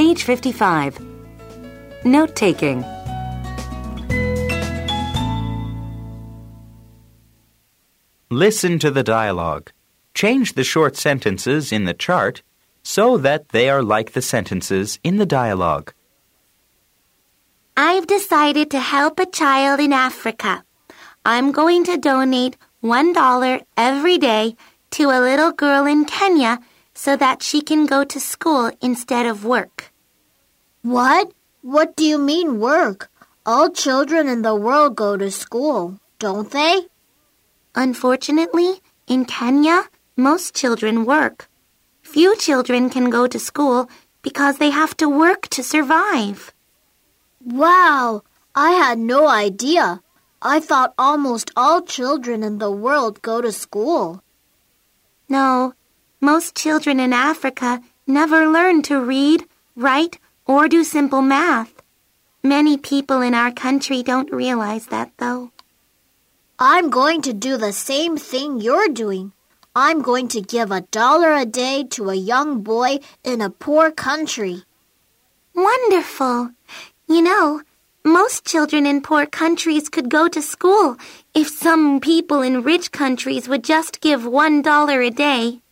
Page 55. Note-taking. Listen to the dialogue. Change the short sentences in the chart so that they are like the sentences in the dialogue. I've decided to help a child in Africa. I'm going to donate $1 every day to a little girl in Kenya so that she can go to school instead of work. What? What do you mean work? All children in the world go to school, don't they? Unfortunately, in Kenya, most children work. Few children can go to school because they have to work to survive. Wow, I had no idea. I thought almost all children in the world go to school. No, most children in Africa never learn to read, write, or do simple math. Many people in our country don't realize that, though. I'm going to do the same thing you're doing. I'm going to give $1 a day to a young boy in a poor country. Wonderful! You know, most children in poor countries could go to school if some people in rich countries would just give $1 a day.